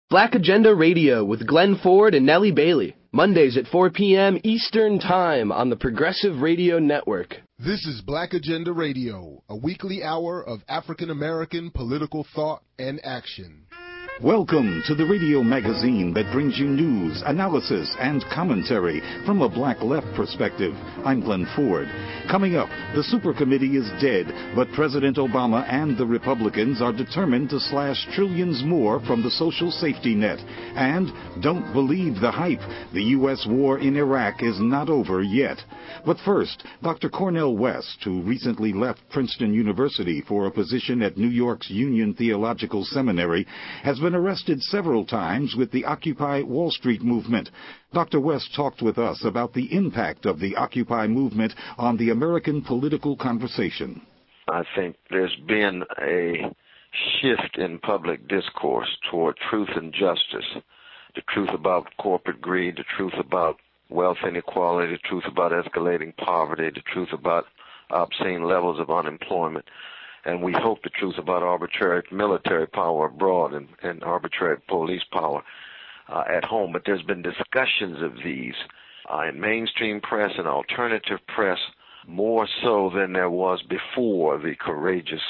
Black Agenda Radio with Glenn Ford and Nellie Bailey. Mondays at 4 p.m. Eastern Time on the Progressive Radio Network. This is Black Agenda Radio, a weekly hour of African American political thought and action. Welcome to the radio magazine that brings you news, analysis, and commentary from a black left perspective. I'm Glenn Ford. Coming up, the Super Committee is dead, but President Obama and the Republicans are determined to slash trillions more from the social safety net. And don't believe the hype. The U.S. war in Iraq is not over yet. But first, Dr. Cornel West, who recently left Princeton University for a position at New York's Union Theological Seminary, has been arrested several times with the Occupy Wall Street movement. Dr. West talked with us about the impact of the Occupy movement on the American political conversation. I think there's been a shift in public discourse toward truth and justice, the truth about corporate greed, the truth about wealth inequality, the truth about escalating poverty, the truth about obscene levels of unemployment. And we hope the truth about arbitrary military power abroad and arbitrary police power at home. But there's been discussions of these in mainstream press and alternative press more so than there was before the courageous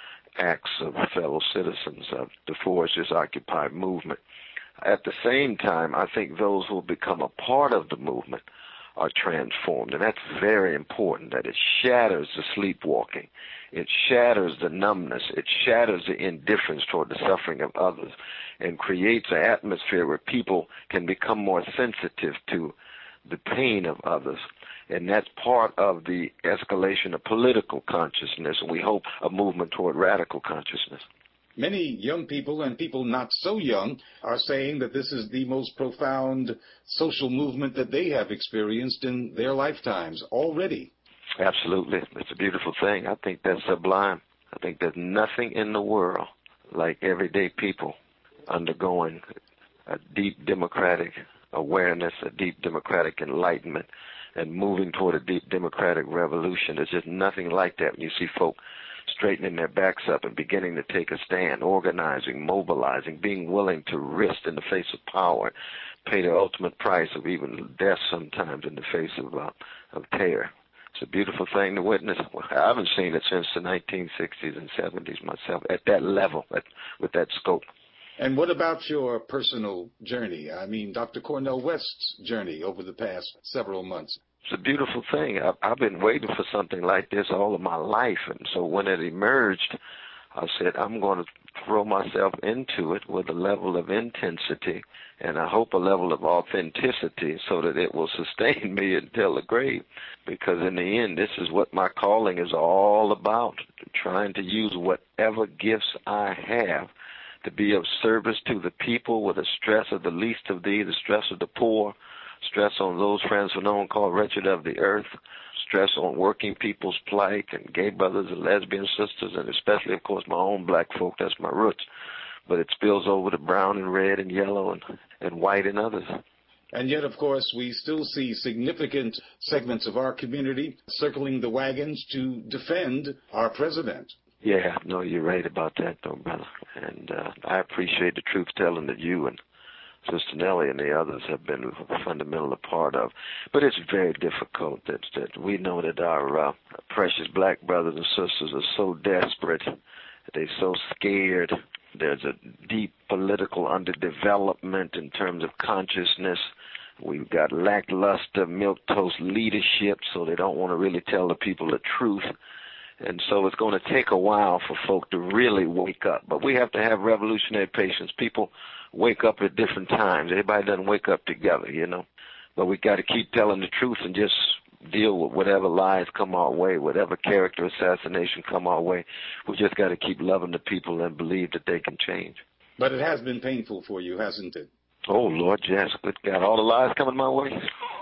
acts of fellow citizens to forge this Occupy movement. At the same time, I think those who become a part of the movement are transformed, and that's very important, that it shatters the sleepwalking. It shatters the numbness. It shatters the indifference toward the suffering of others and creates an atmosphere where people can become more sensitive to the pain of others. And that's part of the escalation of political consciousness, and we hope a movement toward radical consciousness. Many young people and people not so young are saying that this is the most profound social movement that they have experienced in their lifetimes already. Absolutely. It's a beautiful thing. I think that's sublime. I think there's nothing in the world like everyday people undergoing a deep democratic awareness, a deep democratic enlightenment, and moving toward a deep democratic revolution. There's just nothing like that when you see folk straightening their backs up and beginning to take a stand, organizing, mobilizing, being willing to risk in the face of power, pay the ultimate price of even death sometimes in the face of terror. It's a beautiful thing to witness. I haven't seen it since the 1960s and 70s myself at that level, with that scope. And what about your personal journey? I mean, Dr. Cornel West's journey over the past several months. It's a beautiful thing. I've been waiting for something like this all of my life. And so when it emerged, I said, I'm going to throw myself into it with a level of intensity and I hope a level of authenticity so that it will sustain me until the grave. Because in the end, this is what my calling is all about, trying to use whatever gifts I have to be of service to the people with the stress of the least of thee, the stress of the poor, stress on those friends who know called wretched of the earth, stress on working people's plight and gay brothers and lesbian sisters, and especially, of course, my own black folk. That's my roots. But it spills over to brown and red and yellow and white and others. And yet, of course, we still see significant segments of our community circling the wagons to defend our president. Yeah, no, you're right about that, though, brother. And I appreciate the truth-telling that you and Sister Nellie and the others have been a fundamental part of. But it's very difficult that we know that our precious black brothers and sisters are so desperate, they're so scared. There's a deep political underdevelopment in terms of consciousness. We've got lackluster milquetoast leadership, so they don't want to really tell the people the truth. And so it's going to take a while for folk to really wake up. But we have to have revolutionary patience. People wake up at different times. Everybody doesn't wake up together, you know. But we got to keep telling the truth and just deal with whatever lies come our way, whatever character assassination come our way. We just got to keep loving the people and believe that they can change. But it has been painful for you, hasn't it? Oh, Lord, yes. Good God, all the lies coming my way.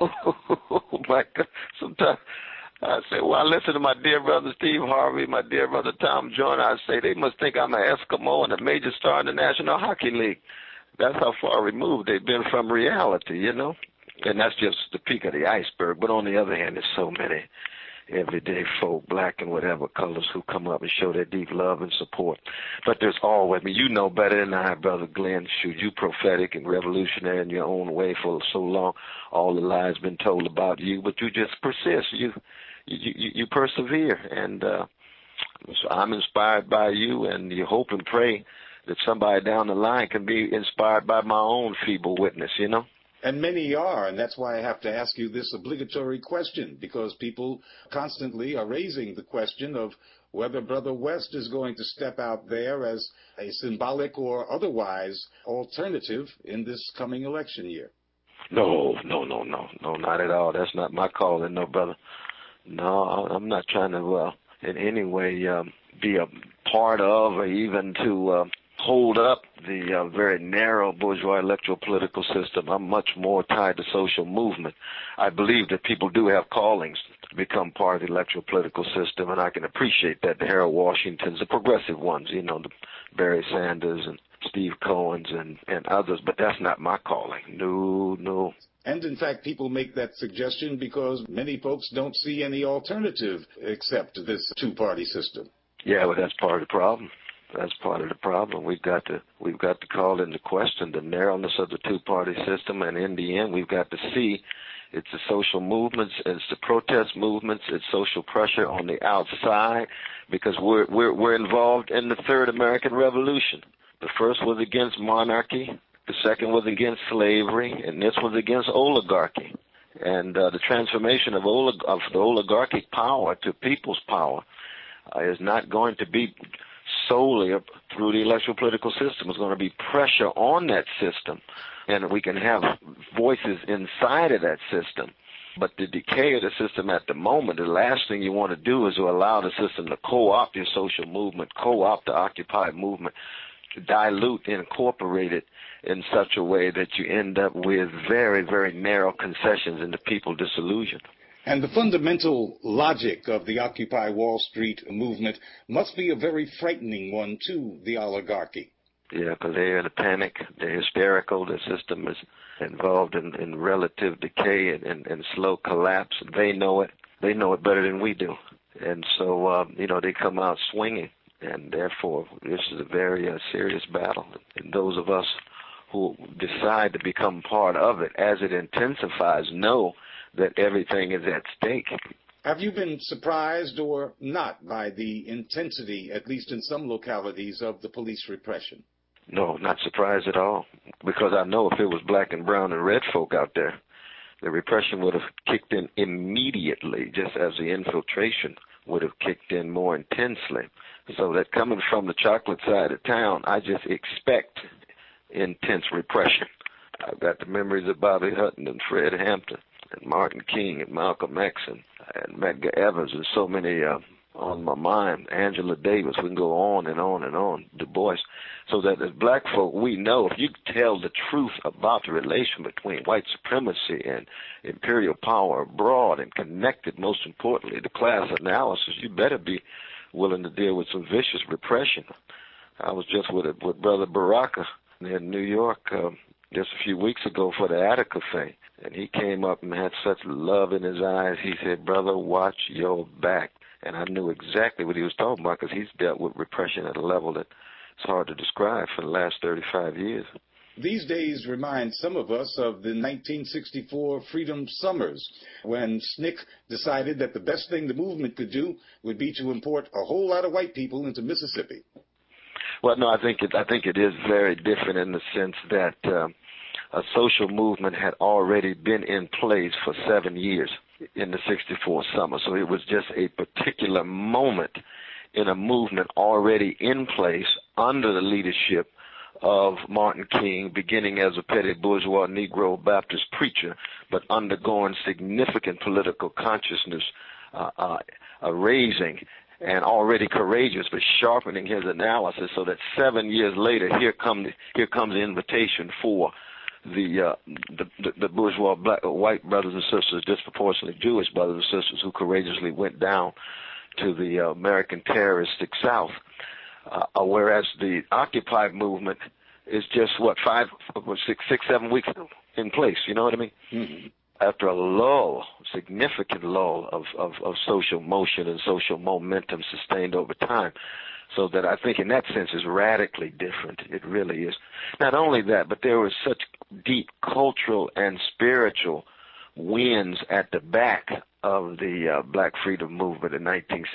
Oh, my God. Sometimes I say, well, I listen to my dear brother Steve Harvey, my dear brother Tom Joyner. I say, they must think I'm an Eskimo and a major star in the National Hockey League. That's how far removed they've been from reality, you know. And that's just the peak of the iceberg. But on the other hand, there's so many everyday folk, black and whatever colors, who come up and show their deep love and support. But there's always, you know better than I, Brother Glenn. Shoot, you prophetic and revolutionary in your own way for so long. All the lies been told about you, but you just persist. You persevere, and so I'm inspired by you, and you hope and pray that somebody down the line can be inspired by my own feeble witness, you know? And many are, and that's why I have to ask you this obligatory question, because people constantly are raising the question of whether Brother West is going to step out there as a symbolic or otherwise alternative in this coming election year. No, not at all. That's not my calling, no, brother. No, I'm not trying to in any way be a part of or even to hold up the very narrow bourgeois electoral political system. I'm much more tied to social movement. I believe that people do have callings to become part of the electoral political system, and I can appreciate that. The Harold Washingtons, the progressive ones, you know, the Barry Sanders and Steve Cohen's and others, but that's not my calling. No. And, in fact, people make that suggestion because many folks don't see any alternative except this two-party system. Yeah, well, that's part of the problem. That's part of the problem. We've got to call into question the narrowness of the two-party system, and in the end, we've got to see it's the social movements, it's the protest movements, it's social pressure on the outside, because we're involved in the Third American Revolution. The first was against monarchy, the second was against slavery, and this was against oligarchy. And the transformation of the oligarchic power to people's power is not going to be solely through the electoral political system. It's going to be pressure on that system, and we can have voices inside of that system. But the decay of the system at the moment, the last thing you want to do is to allow the system to co-opt your social movement, co-opt the Occupy movement, dilute, incorporate it in such a way that you end up with very, very narrow concessions and the people disillusioned. And the fundamental logic of the Occupy Wall Street movement must be a very frightening one to the oligarchy. Yeah, because they're in a panic, they're hysterical, the system is involved in relative decay and slow collapse. They know it better than we do. And so, they come out swinging. And therefore, this is a very serious battle. And those of us who decide to become part of it, as it intensifies, know that everything is at stake. Have you been surprised or not by the intensity, at least in some localities, of the police repression? No, not surprised at all, because I know if it was black and brown and red folk out there, the repression would have kicked in immediately, just as the infiltration would have kicked in more intensely. So that coming from the chocolate side of town, I just expect intense repression. I've got the memories of Bobby Hutton and Fred Hampton and Martin King and Malcolm X and Medgar Evers, and so many on my mind, Angela Davis, we can go on and on and on, Du Bois. So that as black folk, we know if you tell the truth about the relation between white supremacy and imperial power abroad and connected, most importantly, to class analysis, you better be willing to deal with some vicious repression. I was just with Brother Baraka in New York just a few weeks ago for the Attica thing, and he came up and had such love in his eyes. He said, "Brother, watch your back." And I knew exactly what he was talking about, because he's dealt with repression at a level that it's hard to describe for the last 35 years. These days remind some of us of the 1964 Freedom Summers, when SNCC decided that the best thing the movement could do would be to import a whole lot of white people into Mississippi. Well, no, I think it is very different in the sense that a social movement had already been in place for 7 years in the 64 summer. So it was just a particular moment in a movement already in place under the leadership of Martin King, beginning as a petty bourgeois Negro Baptist preacher, but undergoing significant political consciousness raising, and already courageous, but sharpening his analysis, so that 7 years later, here comes the invitation for the bourgeois white brothers and sisters, disproportionately Jewish brothers and sisters, who courageously went down to the American terroristic South. Whereas the Occupy movement is just, 5, 6, 7 weeks in place, you know what I mean? Mm-hmm. after a lull, significant lull of social motion and social momentum sustained over time. So that I think in that sense is radically different. It really is. Not only that, but there was such deep cultural and spiritual winds at the back of the Black Freedom Movement in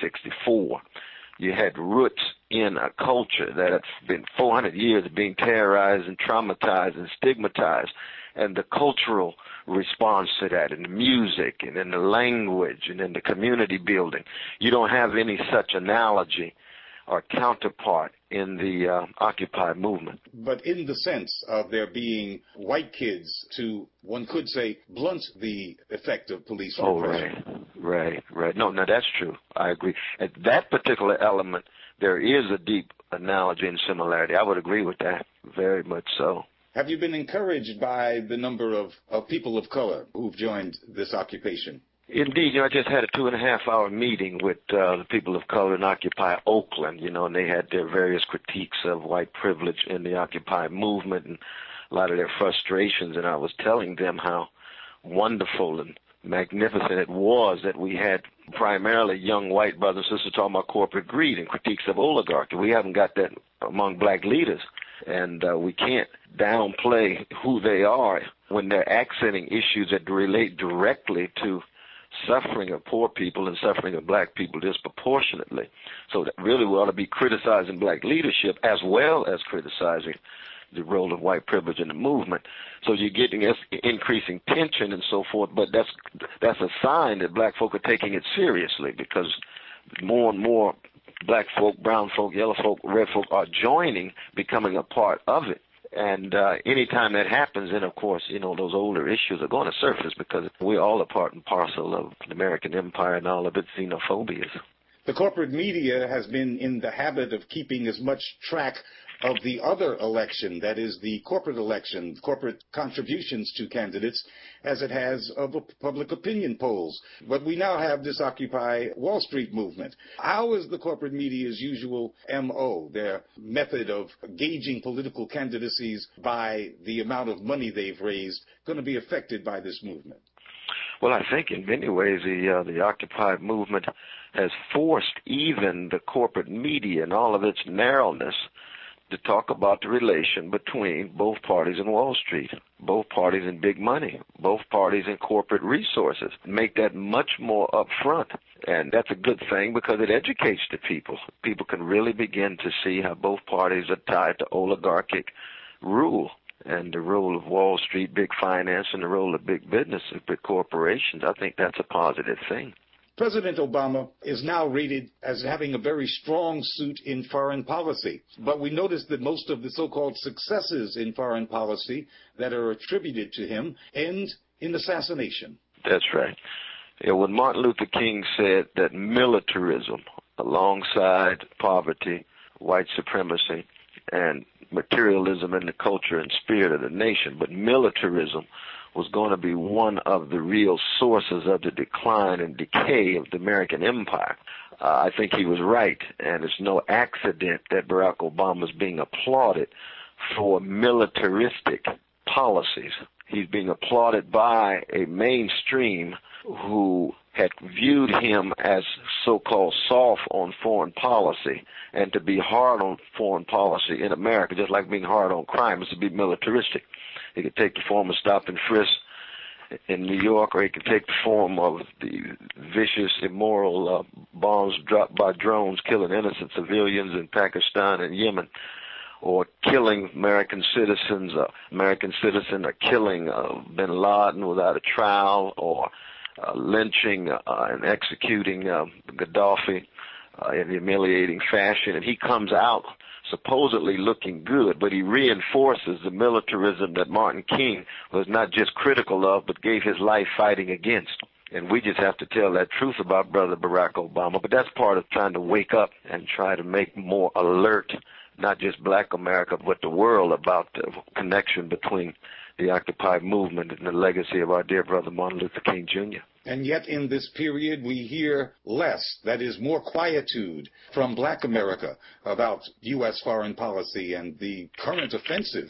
1964. You had roots in a culture that had been 400 years of being terrorized and traumatized and stigmatized, and the cultural response to that, in the music and in the language and in the community building. You don't have any such analogy or counterpart in the Occupy movement. But in the sense of there being white kids to, one could say, blunt the effect of police repression. Right. No, that's true. I agree. At that particular element, there is a deep analogy and similarity. I would agree with that, very much so. Have you been encouraged by the number of people of color who've joined this occupation? Indeed, I just had a 2.5-hour meeting with the people of color in Occupy Oakland, and they had their various critiques of white privilege in the Occupy movement and a lot of their frustrations, and I was telling them how wonderful and magnificent it was that we had primarily young white brothers and sisters talking about corporate greed and critiques of oligarchy. We haven't got that among black leaders, and we can't downplay who they are when they're accenting issues that relate directly to suffering of poor people and suffering of black people disproportionately. So that really we ought to be criticizing black leadership as well as criticizing the role of white privilege in the movement. So you're getting increasing tension and so forth, but that's a sign that black folk are taking it seriously, because more and more black folk, brown folk, yellow folk, red folk are joining, becoming a part of it. And anytime that happens, then, of course, those older issues are going to surface, because we're all a part and parcel of the American empire and all of its xenophobias. The corporate media has been in the habit of keeping as much track of the other election, that is the corporate election, corporate contributions to candidates, as it has of public opinion polls. But we now have this Occupy Wall Street movement. How is the corporate media's usual MO, their method of gauging political candidacies by the amount of money they've raised, going to be affected by this movement? Well, I think in many ways the Occupy movement has forced even the corporate media and all of its narrowness to talk about the relation between both parties in Wall Street, both parties in big money, both parties in corporate resources. Make that much more upfront. And that's a good thing, because it educates the people. People can really begin to see how both parties are tied to oligarchic rule, and the role of Wall Street, big finance, and the role of big business, big corporations. I think that's a positive thing. President Obama is now rated as having a very strong suit in foreign policy. But we notice that most of the so-called successes in foreign policy that are attributed to him end in assassination. That's right. When Martin Luther King said that militarism, alongside poverty, white supremacy, and materialism in the culture and spirit of the nation, but militarism was going to be one of the real sources of the decline and decay of the American empire. I think he was right, and it's no accident that Barack Obama is being applauded for militaristic policies. He's being applauded by a mainstream who had viewed him as so-called soft on foreign policy, and to be hard on foreign policy in America, just like being hard on crime, is to be militaristic. He could take the form of stop and frisk in New York, or he could take the form of the vicious, immoral bombs dropped by drones killing innocent civilians in Pakistan and Yemen, or killing American citizens, or killing bin Laden without a trial, or lynching and executing Gaddafi in humiliating fashion. And he comes out supposedly looking good, but he reinforces the militarism that Martin King was not just critical of, but gave his life fighting against. And we just have to tell that truth about Brother Barack Obama. But that's part of trying to wake up and try to make more alert, not just black America, but the world, about the connection between the Occupy movement and the legacy of our dear brother Martin Luther King Jr. And yet in this period we hear less, that is more quietude from black America about U.S. foreign policy and the current offensive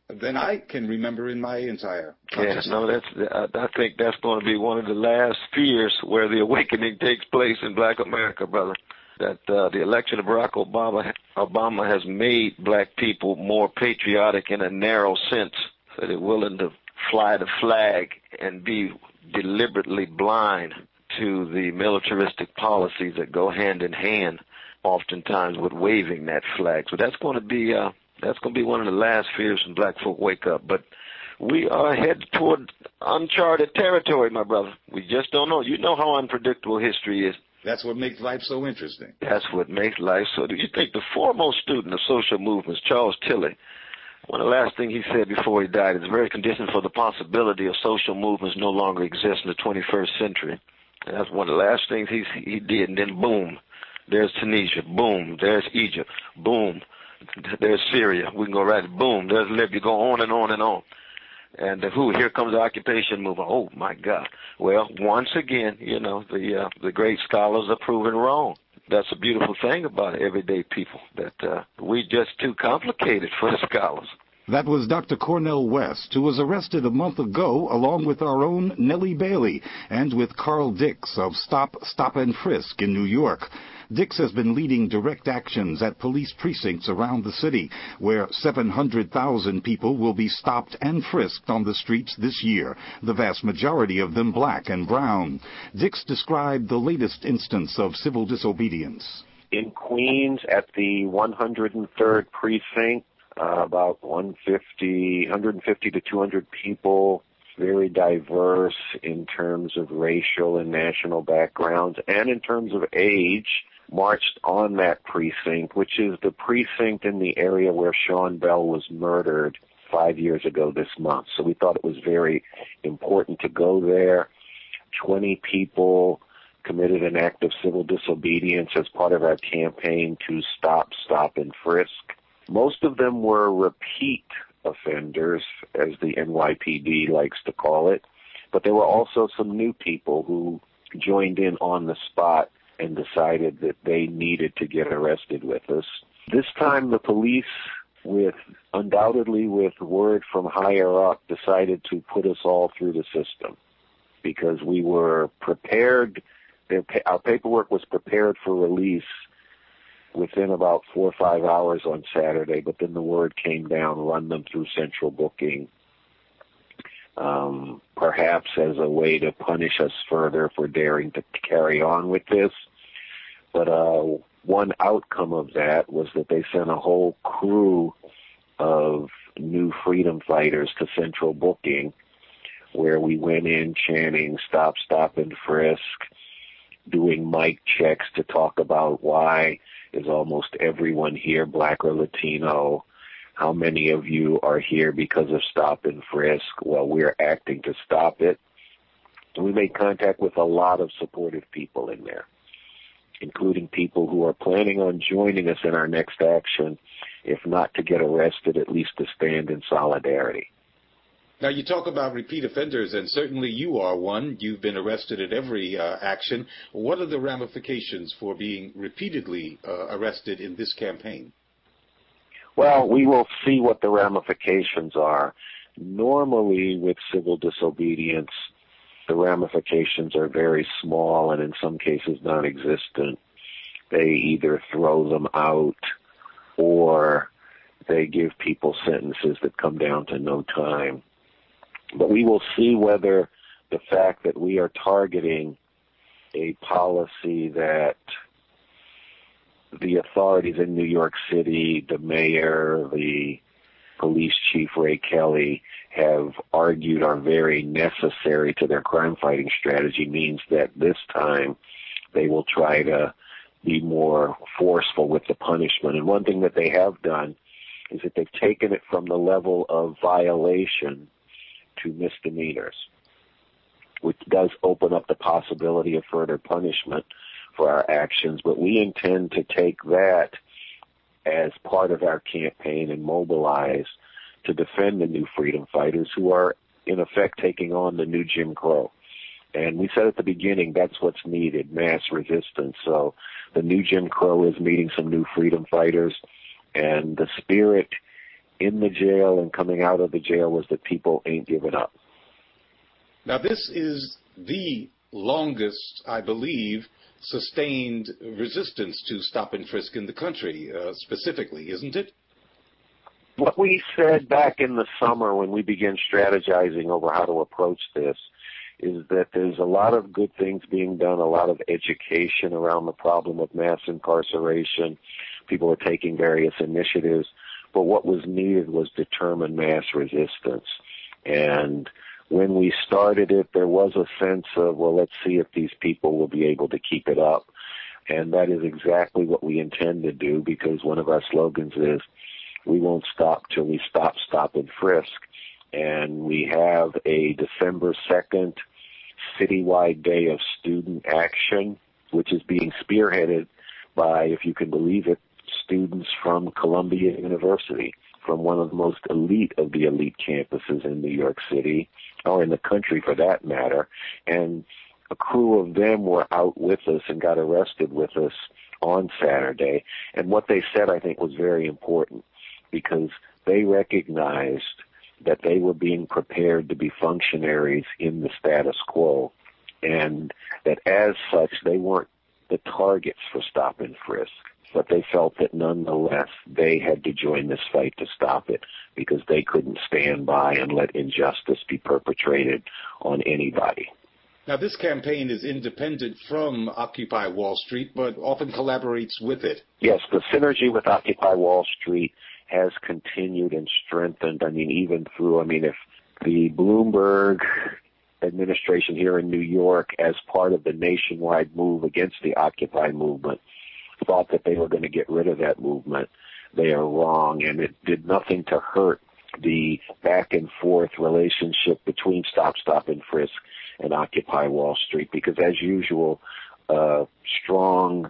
than I can remember in my entire consciousness. I think that's going to be one of the last spheres where the awakening takes place in Black America, brother. That the election of Barack Obama has made black people more patriotic in a narrow sense, so they're willing to fly the flag and be deliberately blind to the militaristic policies that go hand in hand, oftentimes with waving that flag. So that's going to be one of the last fears when black folk wake up. But we are headed toward uncharted territory, my brother. We just don't know. You know how unpredictable history is. That's what makes life so interesting. That's what makes life so. Do you think the foremost student of social movements, Charles Tilly, one of the last things he said before he died is the very condition for the possibility of social movements no longer exist in the 21st century. And that's one of the last things he did. And then boom, there's Tunisia. Boom, there's Egypt. Boom, there's Syria. We can go right. Boom, there's Libya. Go on and on and on. And here comes the occupation movement. Oh my God! Well, once again, the great scholars are proven wrong. That's a beautiful thing about everyday people, that we just too complicated for the scholars. That was Dr. Cornel West, who was arrested a month ago along with our own Nellie Bailey and with Carl Dix of Stop, Stop and Frisk in New York. Dix has been leading direct actions at police precincts around the city, where 700,000 people will be stopped and frisked on the streets this year, the vast majority of them black and brown. Dix described the latest instance of civil disobedience. In Queens, at the 103rd precinct, about 150 to 200 people, very diverse in terms of racial and national backgrounds and in terms of age, marched on that precinct, which is the precinct in the area where Sean Bell was murdered 5 years ago this month. So we thought it was very important to go there. 20 people committed an act of civil disobedience as part of our campaign to Stop, Stop, and Frisk. Most of them were repeat offenders, as the NYPD likes to call it, but there were also some new people who joined in on the spot and decided that they needed to get arrested with us. This time the police, undoubtedly with word from higher up, decided to put us all through the system because we were prepared. Our paperwork was prepared for release within about 4 or 5 hours on Saturday, but then the word came down, run them through central booking, perhaps as a way to punish us further for daring to carry on with this. But one outcome of that was that they sent a whole crew of new freedom fighters to central booking, where we went in chanting Stop, Stop, and Frisk, doing mic checks to talk about why is almost everyone here black or Latino. How many of you are here because of Stop and Frisk? Well, we're acting to stop it. And we made contact with a lot of supportive people in there, including people who are planning on joining us in our next action, if not to get arrested, at least to stand in solidarity. Now, you talk about repeat offenders, and certainly you are one. You've been arrested at every action. What are the ramifications for being repeatedly arrested in this campaign? Well, we will see what the ramifications are. Normally, with civil disobedience, the ramifications are very small and in some cases non-existent. They either throw them out or they give people sentences that come down to no time. But we will see whether the fact that we are targeting a policy that the authorities in New York City, the mayor, the police chief, Ray Kelly, have argued are very necessary to their crime-fighting strategy means that this time they will try to be more forceful with the punishment. And one thing that they have done is that they've taken it from the level of violation to misdemeanors, which does open up the possibility of further punishment for our actions. But we intend to take that as part of our campaign and mobilize to defend the new freedom fighters who are, in effect, taking on the new Jim Crow. And we said at the beginning that's what's needed, mass resistance. So the new Jim Crow is meeting some new freedom fighters, and the spirit in the jail and coming out of the jail was that people ain't giving up. Now, this is the longest, I believe, sustained resistance to stop and frisk in the country, specifically, isn't it? What we said back in the summer when we began strategizing over how to approach this is that there's a lot of good things being done, a lot of education around the problem of mass incarceration. People are taking various initiatives, but what was needed was determined mass resistance. And when we started it, there was a sense of, well, let's see if these people will be able to keep it up. And that is exactly what we intend to do, because one of our slogans is, we won't stop till we stop, stop, and frisk. And we have a December 2nd citywide day of student action, which is being spearheaded by, if you can believe it, students from Columbia University, from one of the most elite of the elite campuses in New York City, or in the country for that matter. And a crew of them were out with us and got arrested with us on Saturday. And what they said, I think, was very important, because they recognized that they were being prepared to be functionaries in the status quo, and that as such they weren't the targets for stop and frisk, but they felt that nonetheless they had to join this fight to stop it, because they couldn't stand by and let injustice be perpetrated on anybody. Now, this campaign is independent from Occupy Wall Street, but often collaborates with it. Yes, the synergy with Occupy Wall Street has continued and strengthened. Even through, if the Bloomberg administration here in New York, as part of the nationwide move against the Occupy movement, thought that they were going to get rid of that movement, they are wrong, and it did nothing to hurt the back and forth relationship between Stop, Stop, and Frisk and Occupy Wall Street, because as usual, strong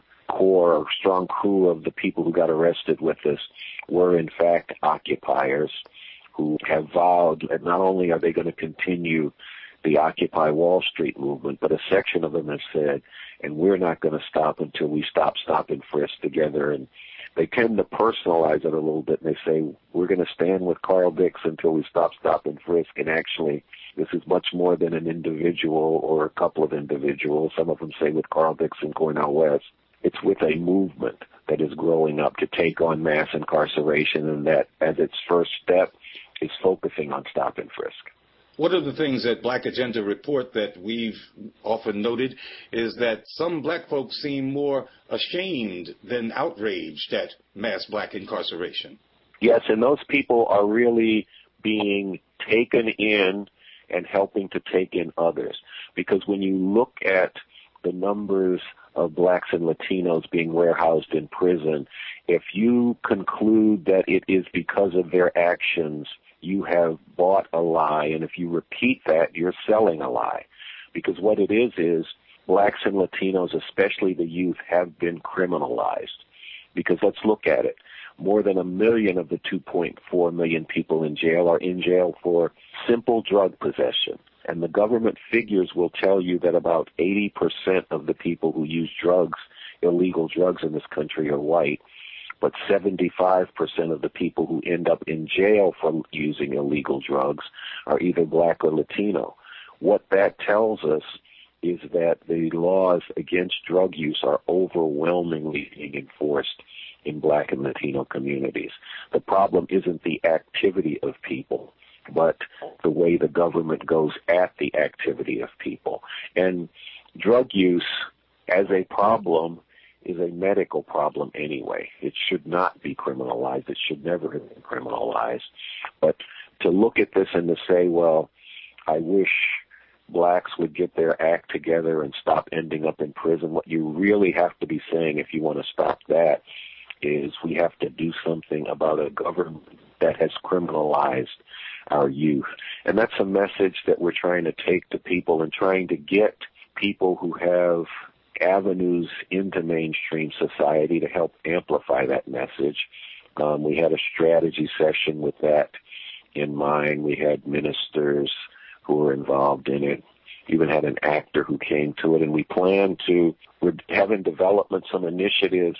crew of the people who got arrested with us were in fact occupiers who have vowed that not only are they going to continue the Occupy Wall Street movement, but a section of them have said, and we're not going to stop until we stop, stop, and frisk together. And they tend to personalize it a little bit, and they say, we're going to stand with Carl Dix until we stop, stop, and frisk. And actually, this is much more than an individual or a couple of individuals. Some of them say with Carl Dix and Cornel West. It's with a movement that is growing up to take on mass incarceration, and that, as its first step, is focusing on stop and frisk. One of the things that Black Agenda report that we've often noted is that some black folks seem more ashamed than outraged at mass black incarceration. Yes, and those people are really being taken in and helping to take in others. Because when you look at the numbers of blacks and Latinos being warehoused in prison, if you conclude that it is because of their actions, you have bought a lie, and if you repeat that, you're selling a lie. Because what it is blacks and Latinos, especially the youth, have been criminalized. Because let's look at it. More than 1 million of the 2.4 million people in jail are in jail for simple drug possession. And the government figures will tell you that about 80% of the people who use drugs, illegal drugs in this country, are white. But 75% of the people who end up in jail for using illegal drugs are either black or Latino. What that tells us is that the laws against drug use are overwhelmingly being enforced in black and Latino communities. The problem isn't the activity of people, but the way the government goes at the activity of people. And drug use as a problem is a medical problem anyway. It should not be criminalized. It should never have been criminalized. But to look at this and to say, well, I wish blacks would get their act together and stop ending up in prison, what you really have to be saying if you want to stop that is we have to do something about a government that has criminalized our youth. And that's a message that we're trying to take to people and trying to get people who have avenues into mainstream society to help amplify that message. We had a strategy session with that in mind. We had ministers who were involved in it, even had an actor who came to it, and we plan to have in development some initiatives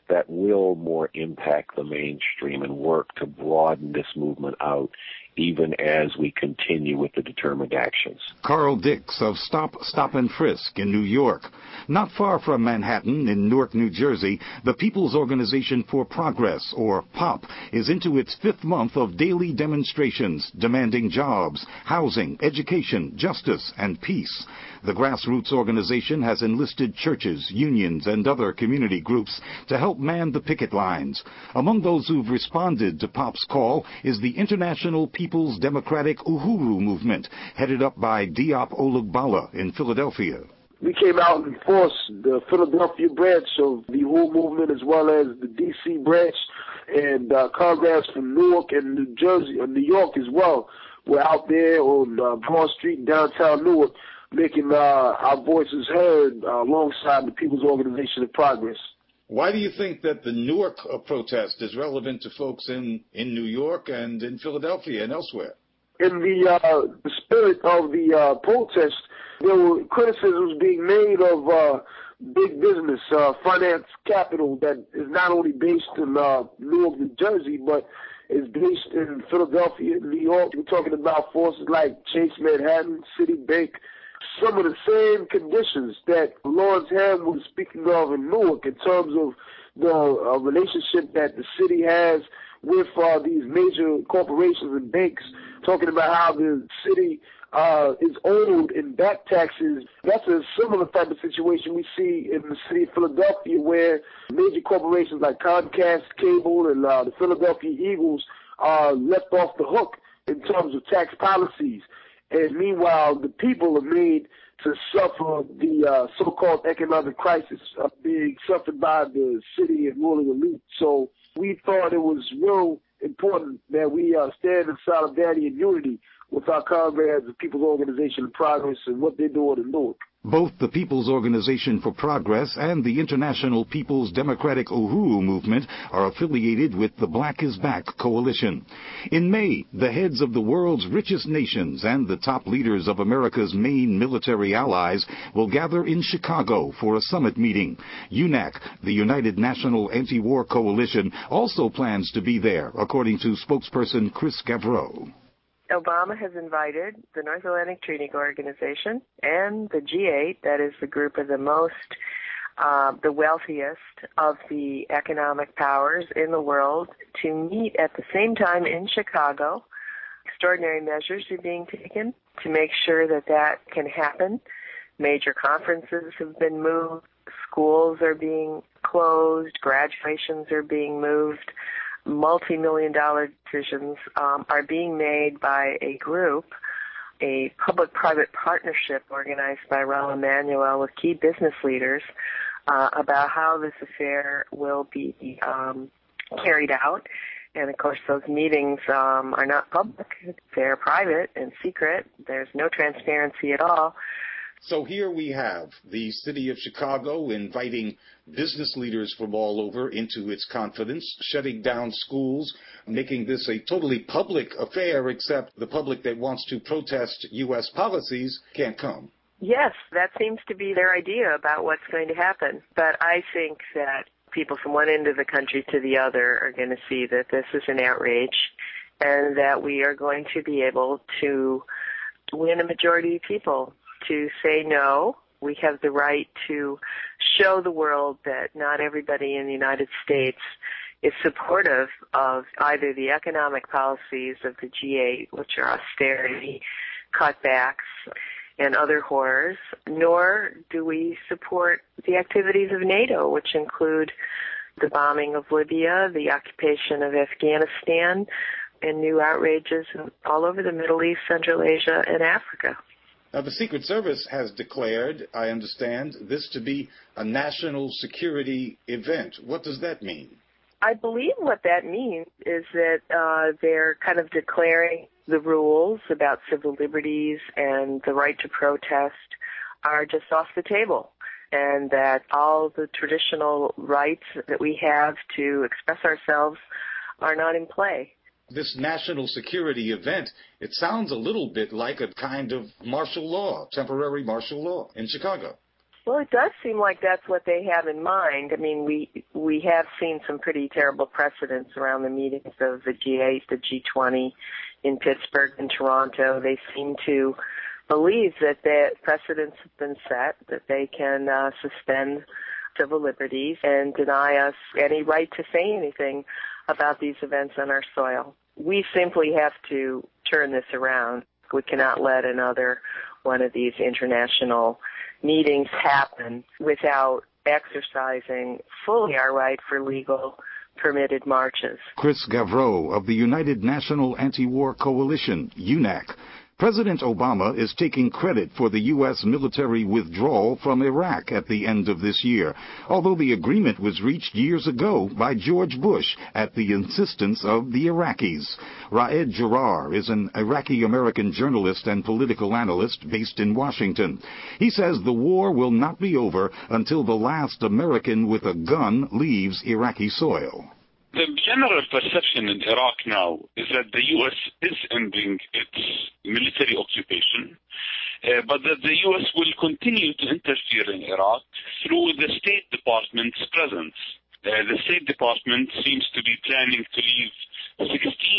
that will more impact the mainstream and work to broaden this movement out even as we continue with the determined actions. Carl Dix of Stop, Stop and Frisk in New York. Not far from Manhattan, in Newark, New Jersey, the People's Organization for Progress, or POP, is into its 5th month of daily demonstrations demanding jobs, housing, education, justice, and peace. The grassroots organization has enlisted churches, unions, and other community groups to help man the picket lines. Among those who've responded to POP's call is the International People's Democratic Uhuru Movement, headed up by Diop Olugbala in Philadelphia. We came out and forced the Philadelphia branch of the Uhuru Movement as well as the D.C. branch and comrades from Newark and New Jersey, New York as well. We're out there on Broad Street in downtown Newark making our voices heard alongside the People's Organization of Progress. Why do you think that the Newark protest is relevant to folks in New York and in Philadelphia and elsewhere? In the spirit of the protest, there were criticisms being made of big business, finance capital that is not only based in Newark, New Jersey, but is based in Philadelphia, New York. We're talking about forces like Chase Manhattan, Citibank, some of the same conditions that Lawrence Ham was speaking of in Newark in terms of the relationship that the city has with these major corporations and banks, talking about how the city is owed in back taxes. That's a similar type of situation we see in the city of Philadelphia, where major corporations like Comcast Cable and the Philadelphia Eagles are left off the hook in terms of tax policies. And meanwhile, the people are made to suffer the so-called economic crisis being suffered by the city and ruling elite. So we thought it was real important that we stand in solidarity and unity with our comrades, the People's Organization of Progress, and what they're doing in Newark. Both the People's Organization for Progress and the International People's Democratic Uhuru Movement are affiliated with the Black is Back coalition. In May, the heads of the world's richest nations and the top leaders of America's main military allies will gather in Chicago for a summit meeting. UNAC, the United National Anti-War Coalition, also plans to be there, according to spokesperson Chris Gavreau. Obama has invited the North Atlantic Treaty Organization and the G8, that is the group of the wealthiest of the economic powers in the world, to meet at the same time in Chicago. Extraordinary measures are being taken to make sure that that can happen. Major conferences have been moved. Schools are being closed. Graduations are being moved. Multi-million-dollar decisions are being made by a group, a public-private partnership organized by Rahm Emanuel with key business leaders about how this affair will be carried out. And, of course, those meetings are not public. They're private and secret. There's no transparency at all. So here we have the city of Chicago inviting business leaders from all over into its confidence, shutting down schools, making this a totally public affair, except the public that wants to protest U.S. policies can't come. Yes, that seems to be their idea about what's going to happen. But I think that people from one end of the country to the other are going to see that this is an outrage and that we are going to be able to win a majority of people to say no. We have the right to show the world that not everybody in the United States is supportive of either the economic policies of the G8, which are austerity, cutbacks, and other horrors, nor do we support the activities of NATO, which include the bombing of Libya, the occupation of Afghanistan, and new outrages all over the Middle East, Central Asia, and Africa. Now, the Secret Service has declared, I understand, this to be a national security event. What does that mean? I believe what that means is that they're kind of declaring the rules about civil liberties and the right to protest are just off the table, and that all the traditional rights that we have to express ourselves are not in play. This national security event, it sounds a little bit like a kind of martial law, temporary martial law in Chicago. Well, it does seem like that's what they have in mind. I mean, we have seen some pretty terrible precedents around the meetings of the G8, the G20 in Pittsburgh and Toronto. They seem to believe that the precedents have been set, that they can suspend civil liberties and deny us any right to say anything about these events on our soil. We simply have to turn this around. We cannot let another one of these international meetings happen without exercising fully our right for legal permitted marches. Chris Gavreau of the United National Anti-War Coalition, UNAC. President Obama is taking credit for the U.S. military withdrawal from Iraq at the end of this year, although the agreement was reached years ago by George Bush at the insistence of the Iraqis. Raed Jarrar is an Iraqi-American journalist and political analyst based in Washington. He says the war will not be over until the last American with a gun leaves Iraqi soil. The general perception in Iraq now is that the U.S. is ending its military occupation, but that the U.S. will continue to interfere in Iraq through the State Department's presence. The State Department seems to be planning to leave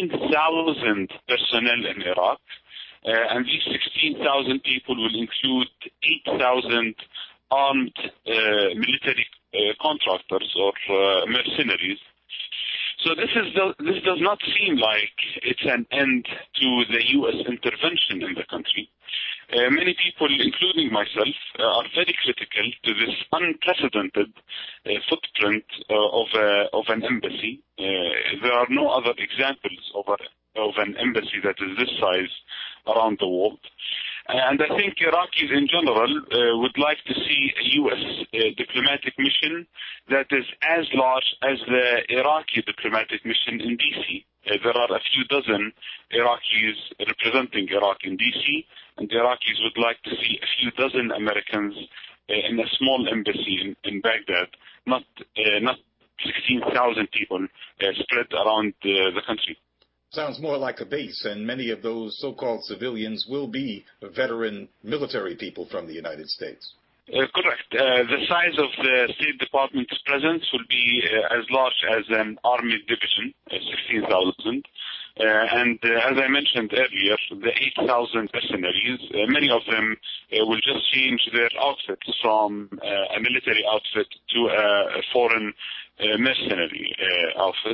16,000 personnel in Iraq, and these 16,000 people will include 8,000 armed military contractors or mercenaries. So this does not seem like it's an end to the U.S. intervention in the country. Many people, including myself, are very critical to this unprecedented footprint of an embassy. There are no other examples of an embassy that is this size around the world. And I think Iraqis in general would like to see a U.S. diplomatic mission that is as large as the Iraqi diplomatic mission in D.C. There are a few dozen Iraqis representing Iraq in D.C., and the Iraqis would like to see a few dozen Americans in a small embassy in Baghdad, not 16,000 people spread around the country. Sounds more like a base, and many of those so-called civilians will be veteran military people from the United States. Correct. The size of the State Department's presence will be as large as an army division, 16,000. And as I mentioned earlier, the 8,000 mercenaries, many of them will just change their outfits from a military outfit to a foreign mercenary outfit.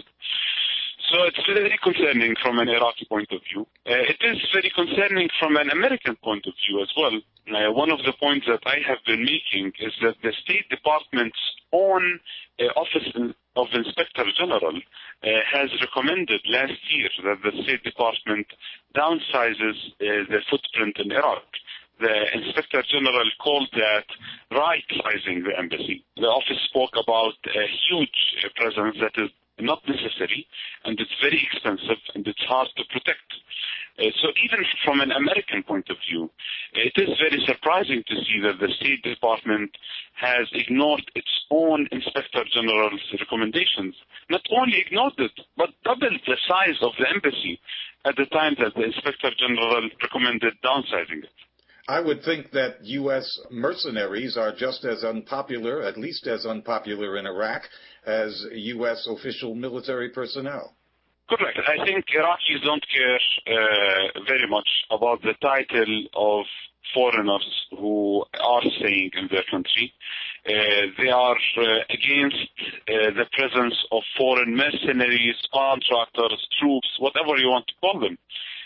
So it's very concerning from an Iraqi point of view. It is very concerning from an American point of view as well. One of the points that I have been making is that the State Department's own Office of Inspector General has recommended last year that the State Department downsizes the footprint in Iraq. The Inspector General called that right-sizing the embassy. The office spoke about a huge presence that is not necessary, and it's very expensive, and it's hard to protect. So even from an American point of view, it is very surprising to see that the State Department has ignored its own Inspector General's recommendations. Not only ignored it, but doubled the size of the embassy at the time that the Inspector General recommended downsizing it. I would think that U.S. mercenaries are just as unpopular, at least as unpopular in Iraq, as U.S. official military personnel. Correct. I think Iraqis don't care very much about the title of foreigners who are staying in their country. They are against the presence of foreign mercenaries, contractors, troops, whatever you want to call them.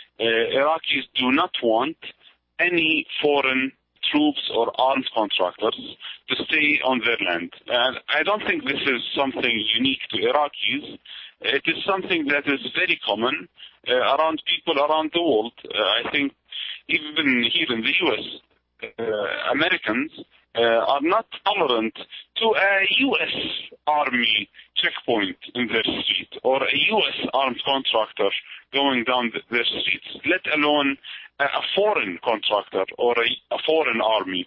Iraqis do not want any foreign troops or armed contractors to stay on their land. And I don't think this is something unique to Iraqis. It is something that is very common around people around the world. I think even here in the U.S., Americans are not tolerant to a U.S. Army checkpoint in their street or a U.S. armed contractor going down their streets, let alone a foreign contractor or a foreign army,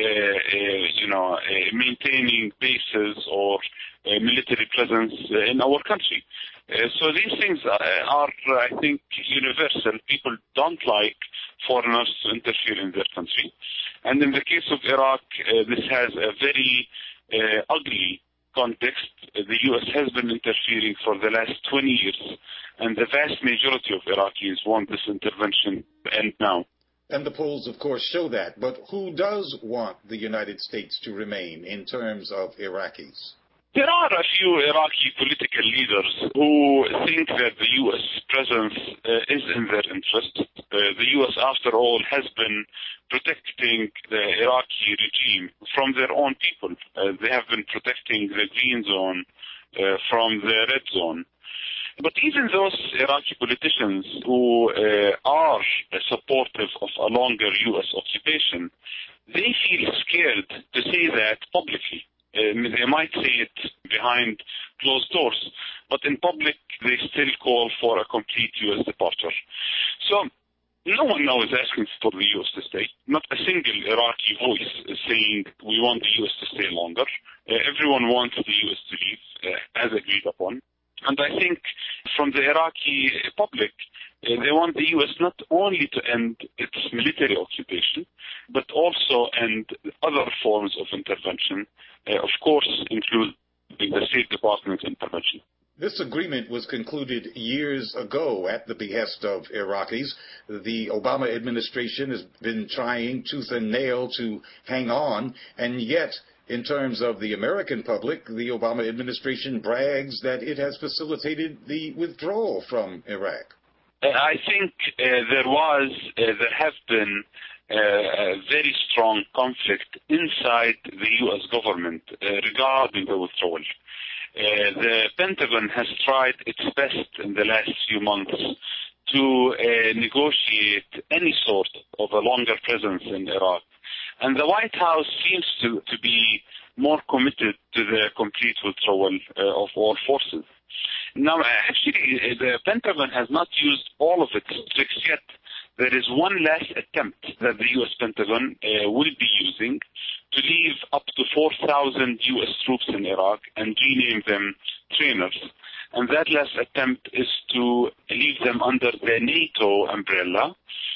maintaining bases or military presence in our country. So these things are, I think, universal. People don't like foreigners to interfere in their country. And in the case of Iraq, this has a very ugly context. The U.S. has been interfering for the last 20 years, and the vast majority of Iraqis want this intervention to end now. And the polls, of course, show that. But who does want the United States to remain in terms of Iraqis? There are a few Iraqi political leaders who think that the U.S. presence is in their interest. The U.S., after all, has been protecting the Iraqi regime from their own people. They have been protecting the green zone from the red zone. But even those Iraqi politicians who are supportive of a longer U.S. occupation, they feel scared to say that publicly. They might say it behind closed doors, but in public they still call for a complete U.S. departure. So no one now is asking for the U.S. to stay. Not a single Iraqi voice is saying we want the U.S. to stay longer. Everyone wants the U.S. to leave, as agreed upon. And I think from the Iraqi public, they want the U.S. not only to end its military occupation, but also end other forms of intervention, of course, including the State Department's intervention. This agreement was concluded years ago at the behest of Iraqis. The Obama administration has been trying tooth and nail to hang on, and yet, in terms of the American public, the Obama administration brags that it has facilitated the withdrawal from Iraq. I think there have been a very strong conflict inside the U.S. government regarding the withdrawal. The Pentagon has tried its best in the last few months to negotiate any sort of a longer presence in Iraq. And the White House seems to be more committed to the complete withdrawal of all forces. Now, actually, the Pentagon has not used all of its tricks yet. There is one last attempt that the U.S. Pentagon will be using to leave up to 4,000 U.S. troops in Iraq and rename them trainers. And that last attempt is to leave them under the NATO umbrella.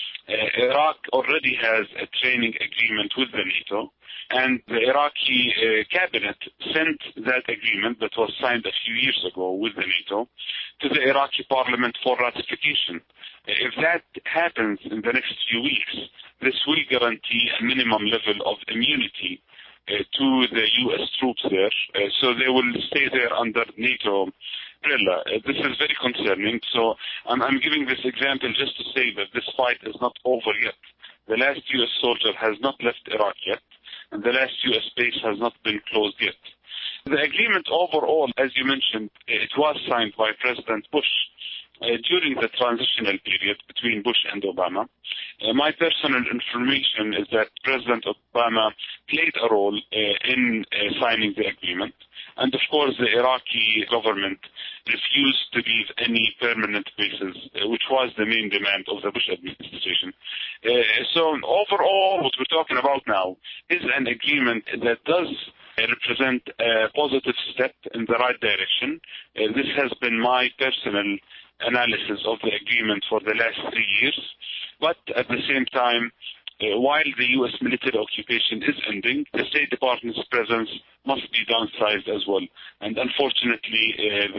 Iraq already has a training agreement with the NATO, and the Iraqi cabinet sent that agreement that was signed a few years ago with the NATO to the Iraqi parliament for ratification. If that happens in the next few weeks, this will guarantee a minimum level of immunity to the U.S. troops there, so they will stay there under NATO umbrella. This is very concerning. So I'm giving this example just to say that this fight is not over yet. The last U.S. soldier has not left Iraq yet, and the last U.S. base has not been closed yet. The agreement overall, as you mentioned, it was signed by President Bush during the transitional period between Bush and Obama. My personal information is that President Obama played a role in signing the agreement. And of course, the Iraqi government refused to leave any permanent bases, which was the main demand of the Bush administration. So overall, what we're talking about now is an agreement that does represent a positive step in the right direction. This has been my personal analysis of the agreement for the last 3 years. But at the same time, while the U.S. military occupation is ending, the State Department's presence must be downsized as well. And unfortunately,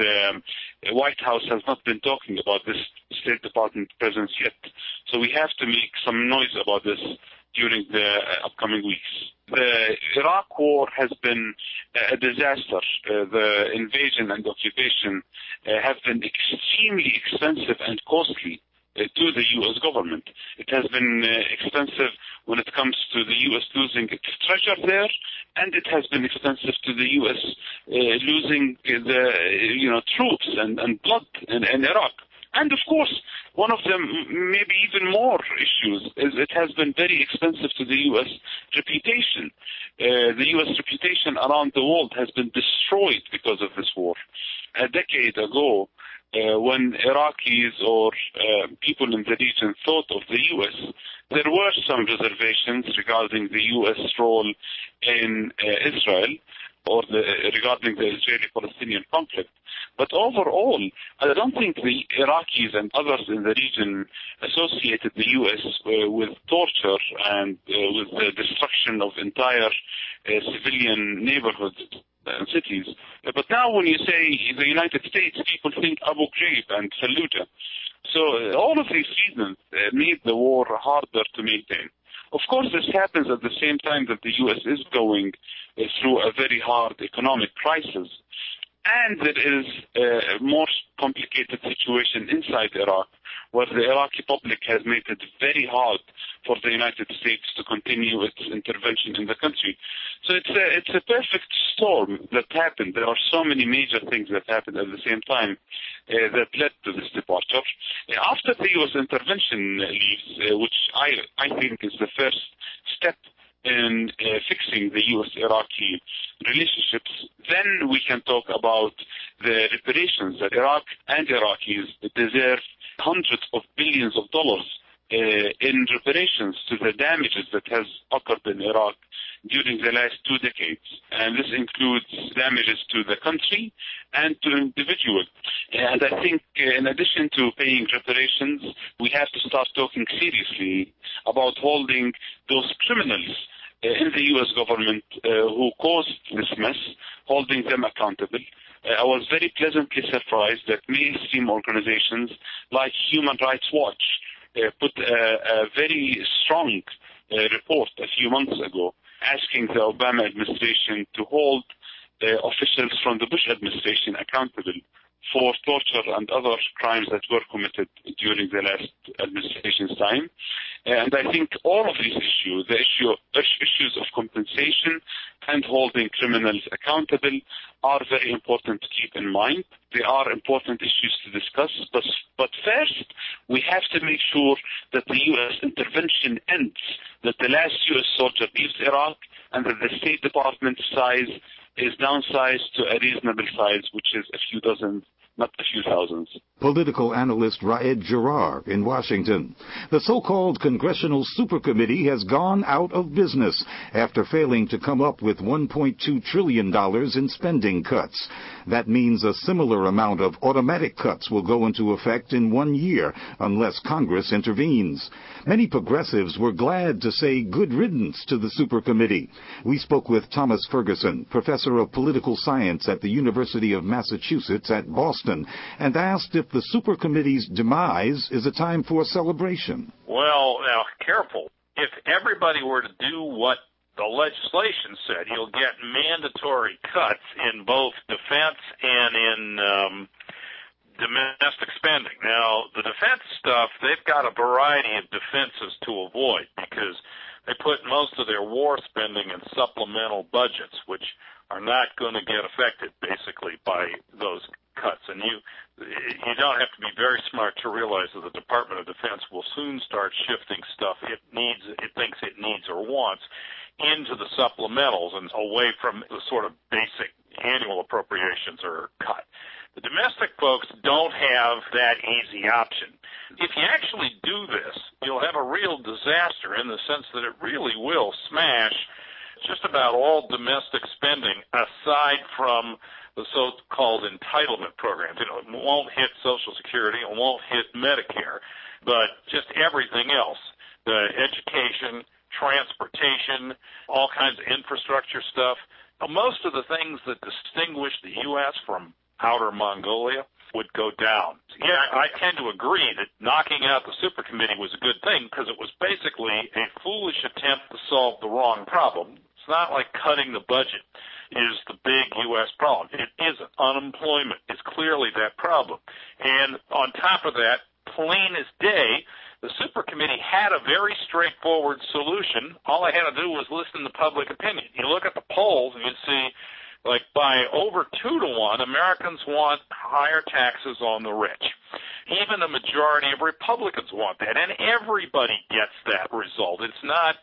the White House has not been talking about this State Department presence yet. So we have to make some noise about this during the upcoming weeks. The Iraq war has been a disaster. The invasion and occupation have been extremely expensive and costly to the U.S. government. It has been expensive when it comes to the U.S. losing its treasure there, and it has been expensive to the U.S. Losing the troops and blood in Iraq. And of course, one of them, maybe even more issues, is it has been very expensive to the U.S. reputation. The U.S. reputation around the world has been destroyed because of this war. A decade ago, when Iraqis or people in the region thought of the U.S., there were some reservations regarding the U.S. role in Israel or regarding the Israeli-Palestinian conflict. But overall, I don't think the Iraqis and others in the region associated the U.S. With torture and with the destruction of entire civilian neighborhoods and cities. But now when you say the United States, people think Abu Ghraib and Fallujah. So all of these reasons made the war harder to maintain. Of course, this happens at the same time that the U.S. is going through a very hard economic crisis. And there is a more complicated situation inside Iraq, where the Iraqi public has made it very hard for the United States to continue its intervention in the country. So it's a perfect storm that happened. There are so many major things that happened at the same time that led to this departure. After the U.S. intervention leaves, which I think is the first step in fixing the U.S.-Iraqi relationships, then we can talk about the reparations that Iraq and Iraqis deserve hundreds of billions of dollars in reparations to the damages that has occurred in Iraq during the last 2 decades. And this includes damages to the country and to individuals. And I think in addition to paying reparations, we have to start talking seriously about holding those criminals in the U.S. government who caused this mess, holding them accountable. I was very pleasantly surprised that mainstream organizations like Human Rights Watch put a very strong report a few months ago asking the Obama administration to hold officials from the Bush administration accountable for torture and other crimes that were committed during the last administration's time. And I think all of these issues, the issues of compensation and holding criminals accountable, are very important to keep in mind. They are important issues to discuss, but first, we have to make sure that the U.S. intervention ends, that the last U.S. soldier leaves Iraq, and that the State Department size is downsized to a reasonable size, which is a few dozens, not a few thousands. Political analyst Raed Jarrar in Washington. The so-called Congressional Supercommittee has gone out of business after failing to come up with $1.2 trillion in spending cuts. That means a similar amount of automatic cuts will go into effect in 1 year unless Congress intervenes. Many progressives were glad to say good riddance to the Supercommittee. We spoke with Thomas Ferguson, professor of political science at the University of Massachusetts at Boston, and asked if the Supercommittee's demise is a time for celebration. Well, now, careful. If everybody were to do what the legislation said, you'll get mandatory cuts in both defense and in domestic spending. Now, the defense stuff, they've got a variety of defenses to avoid because they put most of their war spending in supplemental budgets, which are not going to get affected, basically, by those cuts. And you don't have to be very smart to realize that the Department of Defense will soon start shifting stuff it thinks it needs or wants into the supplementals and away from the sort of basic annual appropriations or cut. The domestic folks don't have that easy option. If you actually do this, you'll have a real disaster in the sense that it really will smash just about all domestic spending aside from the so-called entitlement programs. It won't hit Social Security, it won't hit Medicare, but just everything else, the education, transportation, all kinds of infrastructure stuff. Most of the things that distinguish the U.S. from outer Mongolia would go down. Yeah, I tend to agree that knocking out the Supercommittee was a good thing because it was basically a foolish attempt to solve the wrong problem. It's not like cutting the budget is the big U.S. problem. It isn't. Unemployment is clearly that problem. And on top of that, plain as day, the Supercommittee had a very straightforward solution. All I had to do was listen to public opinion. You look at the polls and you see like by over 2-to-1, Americans want higher taxes on the rich. Even a majority of Republicans want that, and everybody gets that result. It's not,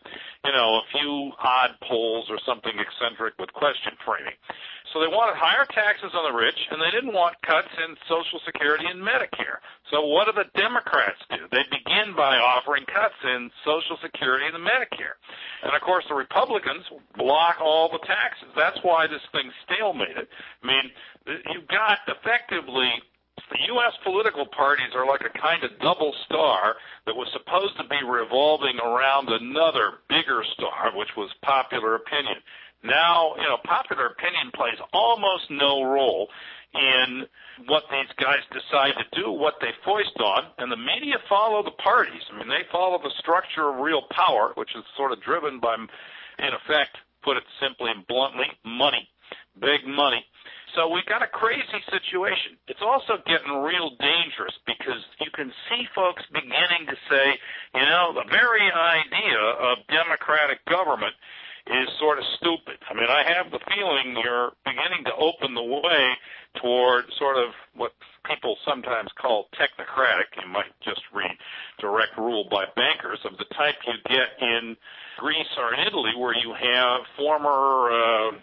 a few odd polls or something eccentric with question framing. So they wanted higher taxes on the rich, and they didn't want cuts in Social Security and Medicare. So what do the Democrats do? They begin by offering cuts in Social Security and Medicare. And, of course, the Republicans block all the taxes. That's why this thing stalemated. I mean, you've got effectively the U.S. political parties are like a kind of double star that was supposed to be revolving around another bigger star, which was popular opinion. Now, popular opinion plays almost no role in what these guys decide to do, what they foist on, and the media follow the parties. I mean, they follow the structure of real power, which is sort of driven by, in effect, put it simply and bluntly, money, big money. So we've got a crazy situation. It's also getting real dangerous because you can see folks beginning to say, the very idea of democratic government is sort of stupid. I mean, I have the feeling you're beginning to open the way toward sort of what people sometimes call technocratic. You might just read direct rule by bankers of the type you get in Greece or in Italy, where you have former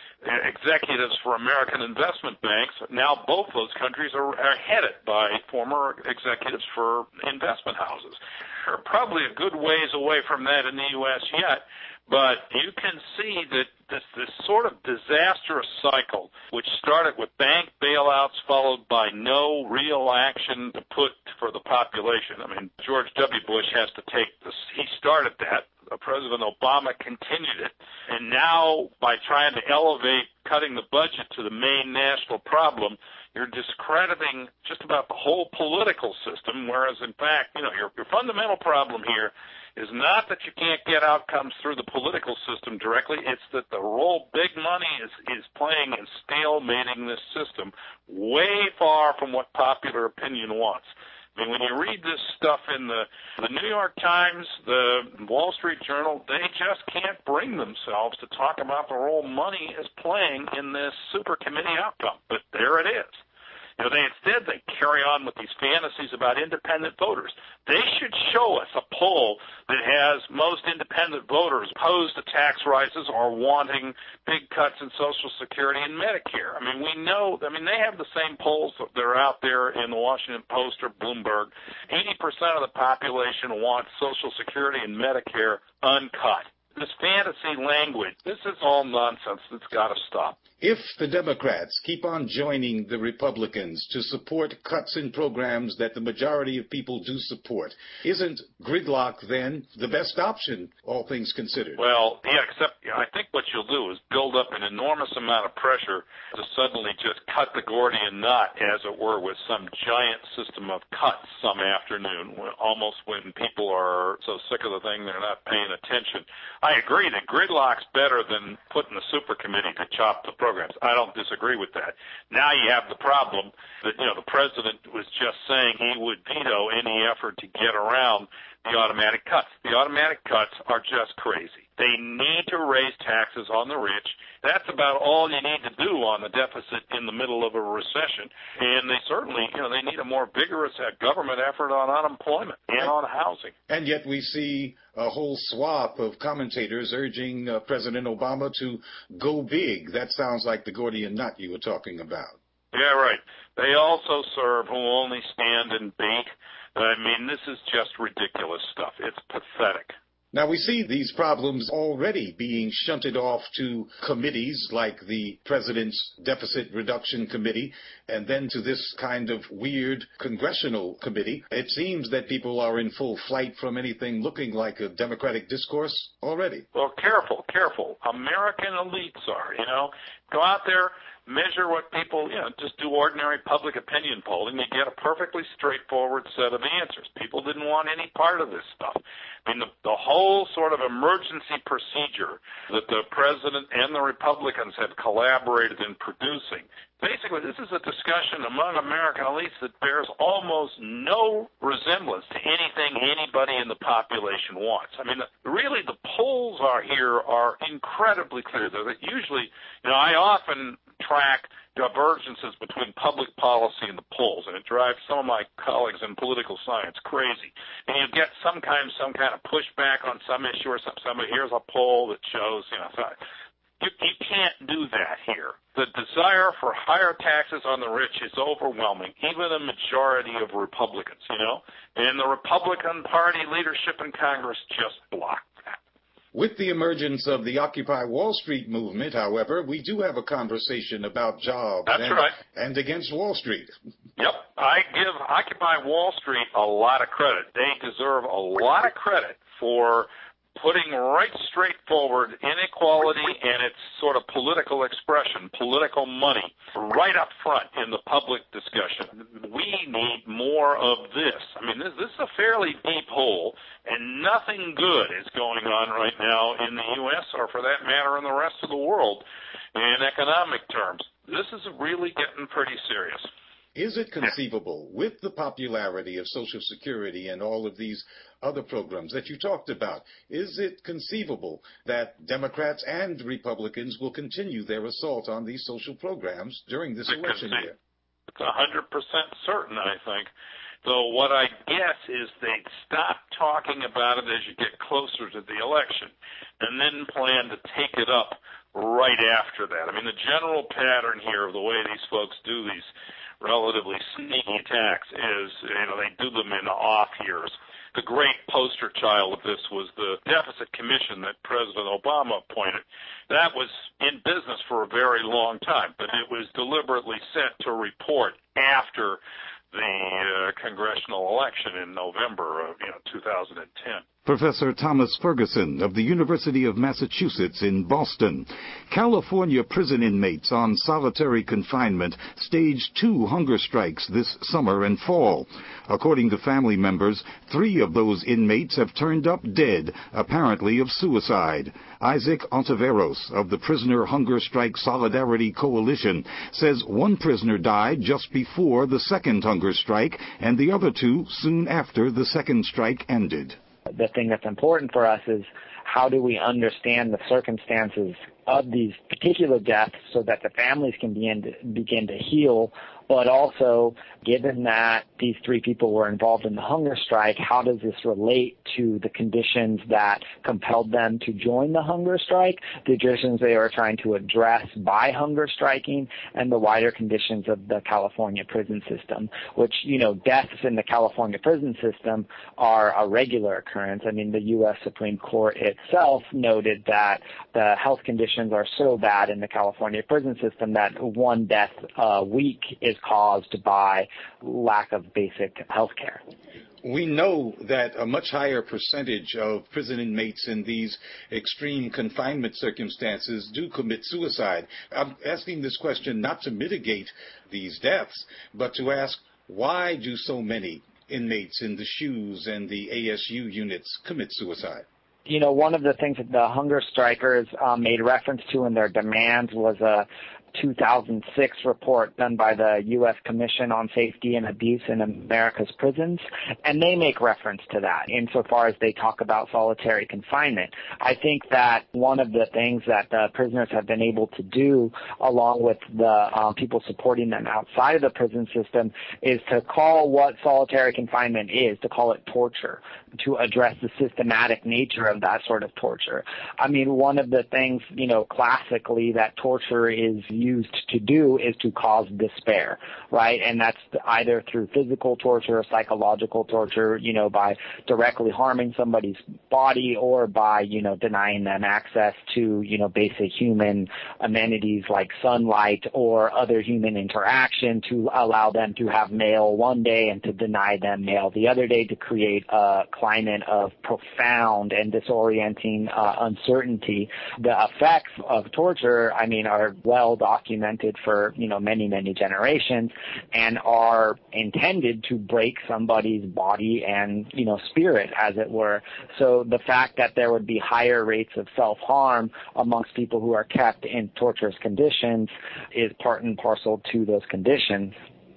executives for American investment banks. Now both those countries are headed by former executives for investment houses. We're probably a good ways away from that in the U.S. yet, but you can see that this sort of disastrous cycle, which started with bank bailouts followed by no real action to put for the population. I mean, George W. Bush has to take this. He started that. President Obama continued it. And now, by trying to elevate cutting the budget to the main national problem, you're discrediting just about the whole political system, whereas, in fact, your fundamental problem here is not that you can't get outcomes through the political system directly. It's that the role big money is playing in stalemating this system way far from what popular opinion wants. I mean, when you read this stuff in the New York Times, the Wall Street Journal, they just can't bring themselves to talk about the role money is playing in this super committee outcome. But there it is. They carry on with these fantasies about independent voters. They should show us a poll that has most independent voters opposed to tax rises or wanting big cuts in Social Security and Medicare. I mean, they have the same polls that are out there in the Washington Post or Bloomberg. 80% of the population wants Social Security and Medicare uncut. This fantasy language, this is all nonsense. It's got to stop. If the Democrats keep on joining the Republicans to support cuts in programs that the majority of people do support, isn't gridlock then the best option, all things considered? Well, yeah, except I think what you'll do is build up an enormous amount of pressure to suddenly just cut the Gordian knot, as it were, with some giant system of cuts some afternoon, almost when people are so sick of the thing they're not paying attention. I agree that gridlock's better than putting the super committee to chop the programs. I don't disagree with that. Now you have the problem that, the president was just saying he would veto any effort to get around the automatic cuts. The automatic cuts are just crazy. They need to raise taxes on the rich. That's about all you need to do on the deficit in the middle of a recession. And they certainly, they need a more vigorous government effort on unemployment and on housing. And yet we see a whole swath of commentators urging President Obama to go big. That sounds like the Gordian knot you were talking about. Yeah, right. They also serve who only stand and bait. I mean, this is just ridiculous stuff. It's pathetic. Now, we see these problems already being shunted off to committees like the President's Deficit Reduction Committee and then to this kind of weird congressional committee. It seems that people are in full flight from anything looking like a democratic discourse already. Well, careful. American elites are, Go out there, measure what people, just do ordinary public opinion polling. You get a perfectly straightforward set of answers. People didn't want any part of this stuff. I mean, the whole sort of emergency procedure that the president and the Republicans have collaborated in producing, basically this is a discussion among American elites that bears almost no resemblance to anything anybody in the population wants. I mean, really the polls are here are incredibly clear. They're usually, I often track divergences between public policy and the polls, and it drives some of my colleagues in political science crazy. And you get some kind of pushback on some issue or somebody, here's a poll that shows, you can't do that here. The desire for higher taxes on the rich is overwhelming, even a majority of Republicans, and the Republican Party leadership in Congress just blocked that. With the emergence of the Occupy Wall Street movement, however, we do have a conversation about jobs. That's right. And against Wall Street. Yep. I give Occupy Wall Street a lot of credit. They deserve a lot of credit for putting right straight forward inequality and its sort of political expression, political money, right up front in the public discussion. We need more of this. I mean, this is a fairly deep hole, and nothing good is going on right now in the U.S. or, for that matter, in the rest of the world in economic terms. This is really getting pretty serious. Is it conceivable, with the popularity of Social Security and all of these other programs that you talked about, is it conceivable that Democrats and Republicans will continue their assault on these social programs during this election year? It's 100% certain, I think. So what I guess is they'd stop talking about it as you get closer to the election and then plan to take it up right after that. I mean, the general pattern here of the way these folks do these relatively sneaky attacks is, they do them in off years. The great poster child of this was the deficit commission that President Obama appointed. That was in business for a very long time, but it was deliberately set to report after the congressional election in November of 2010. Professor Thomas Ferguson of the University of Massachusetts in Boston. California prison inmates on solitary confinement staged 2 hunger strikes this summer and fall. According to family members, 3 of those inmates have turned up dead, apparently of suicide. Isaac Ontiveros of the Prisoner Hunger Strike Solidarity Coalition says one prisoner died just before the second hunger strike and the other 2 soon after the second strike ended. The thing that's important for us is how do we understand the circumstances of these particular deaths so that the families can begin to heal, but also, given that these 3 people were involved in the hunger strike, how does this relate to the conditions that compelled them to join the hunger strike, the conditions they are trying to address by hunger striking, and the wider conditions of the California prison system, which, deaths in the California prison system are a regular occurrence. I mean, the U.S. Supreme Court itself noted that the health conditions are so bad in the California prison system that 1 death a week is caused by lack of basic health care. We know that a much higher percentage of prison inmates in these extreme confinement circumstances do commit suicide. I'm asking this question not to mitigate these deaths, but to ask, why do so many inmates in the SHUs and the ASU units commit suicide? One of the things that the hunger strikers made reference to in their demands was a 2006 report done by the U.S. Commission on Safety and Abuse in America's Prisons, and they make reference to that insofar as they talk about solitary confinement. I think that one of the things that the prisoners have been able to do, along with the people supporting them outside of the prison system, is to call what solitary confinement is, to call it torture, to address the systematic nature of that sort of torture. I mean, one of the things, classically that torture is used to do is to cause despair, right? And that's either through physical torture or psychological torture, by directly harming somebody's body or by, denying them access to, basic human amenities like sunlight or other human interaction, to allow them to have mail one day and to deny them mail the other day, to create a climate of profound and disorienting uncertainty. The effects of torture, are well documented for, many, many generations and are intended to break somebody's body and, spirit, as it were. So the fact that there would be higher rates of self-harm amongst people who are kept in torturous conditions is part and parcel to those conditions.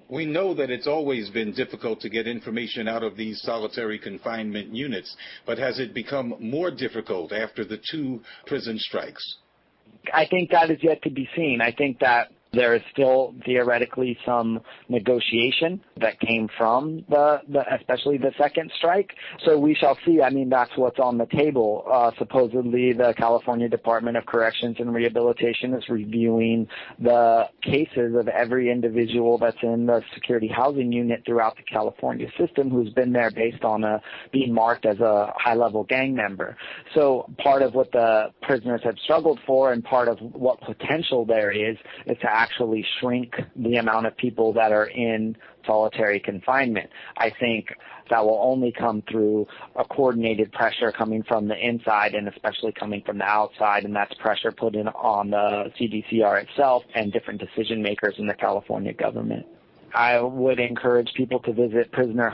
We know that it's always been difficult to get information out of these solitary confinement units, but has it become more difficult after the 2 prison strikes? I think that is yet to be seen. I think that there is still theoretically some negotiation that came from especially the second strike. So we shall see. I mean, that's what's on the table. Supposedly the California Department of Corrections and Rehabilitation is reviewing the cases of every individual that's in the security housing unit throughout the California system who's been there based on being marked as a high-level gang member. So part of what the prisoners have struggled for and part of what potential there is to actually shrink the amount of people that are in solitary confinement. I think that will only come through a coordinated pressure coming from the inside and especially coming from the outside, and that's pressure put in on the CDCR itself and different decision makers in the California government. I would encourage people to visit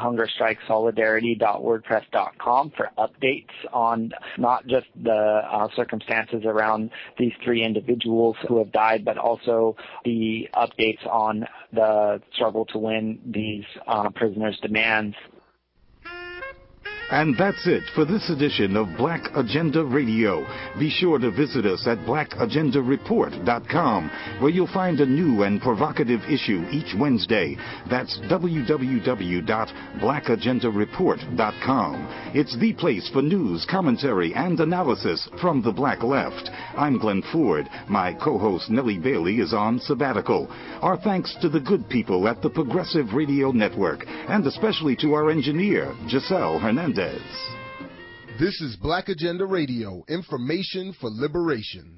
prisonerhungerstrikesolidarity.wordpress.com for updates on not just the circumstances around these 3 individuals who have died, but also the updates on the struggle to win these prisoners' demands. And that's it for this edition of Black Agenda Radio. Be sure to visit us at blackagendareport.com, where you'll find a new and provocative issue each Wednesday. That's www.blackagendareport.com. It's the place for news, commentary, and analysis from the Black Left. I'm Glenn Ford. My co-host Nellie Bailey is on sabbatical. Our thanks to the good people at the Progressive Radio Network, and especially to our engineer, Giselle Hernandez. This is Black Agenda Radio, information for liberation.